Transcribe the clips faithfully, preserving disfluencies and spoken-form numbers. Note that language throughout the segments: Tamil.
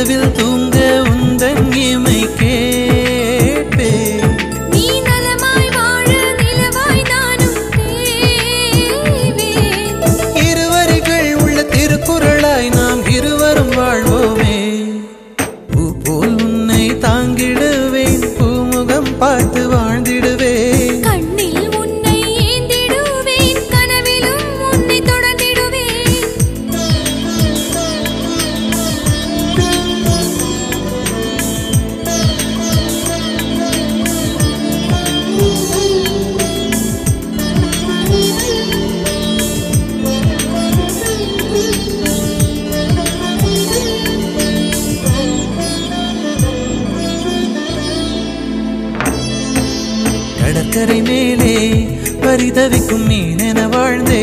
இரவில் தூங்க உந்தன் இமை கேட்பேன். நீ நலமாய் வாழ நிலவாய் நானும் தேவேன். இருவரிகள் உள்ள திருக்குறளாய் நாம் இருவரும் வாழ்வோமே. பூ போல் உன்னை தாங்கிடுவேன், பூமுகம் பார்த்து வாழ்ந்திடுவேன். கண்ணில் உன்னை ஏந்திடுவேன், கனவிலும் உன்னை தொடர்ந்திடுவேன். கடற்கரை மேலே பரிதவிக்கும் மீனென வாழ்ந்தே,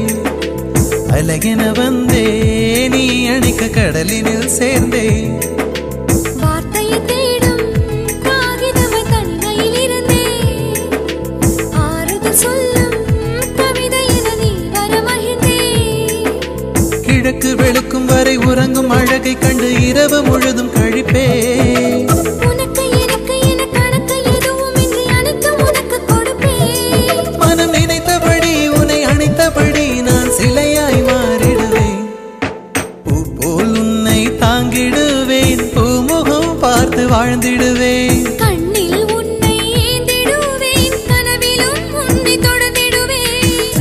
அழகென வந்தே நீ அணைக்க கடலினில் சேர்ந்தே. வார்த்தையை தேடும் காகிதமாய் தனிமையில் இருந்தே, ஆறுதல் சொல்லும் கவிதை என நீ வர மகிழ்ந்தே. கிழக்கு வெளுக்கும் வரை உறங்கும் அழகை கண்டு இரவு முழுதும் கழிப்பே. உனக்கு எனக்கு என கணக்கு எதுவும் இன்றி அனைத்தும் உனக்கு கொடுப்பேன். மனம் நினைத்தபடி உன்னை அணைத்தபடி நான் சிலையாய் மாறிடுவேன். பூ போல் உன்னை தாங்கிடுவேன், பூமுகம் பார்த்து வாழ்ந்திடுவேன். கண்ணில் உன்னை ஏந்திடுவேன், கனவிலும் உன்னை தொடர்ந்திடுவேன்.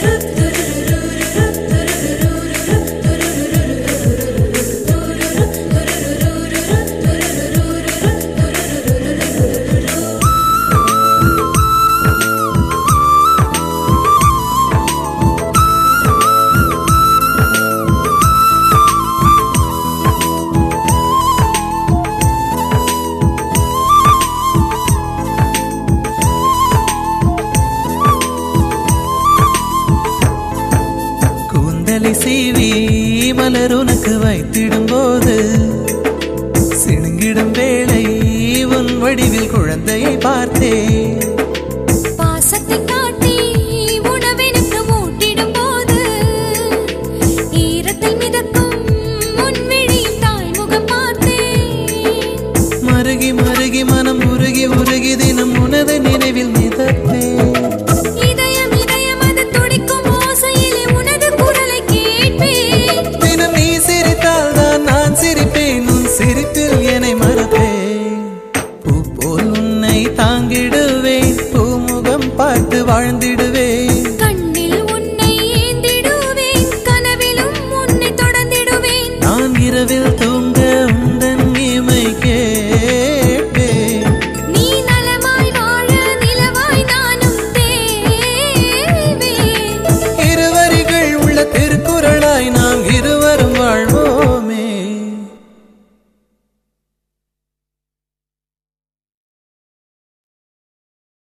கூந்தலை சீவி மலர் உனக்கு வைத்திடும் போது, சிணுங்கிடும் வேளை உன் வடிவில் குழந்தையை பார்த்தேன். பாசத்தை காட்ட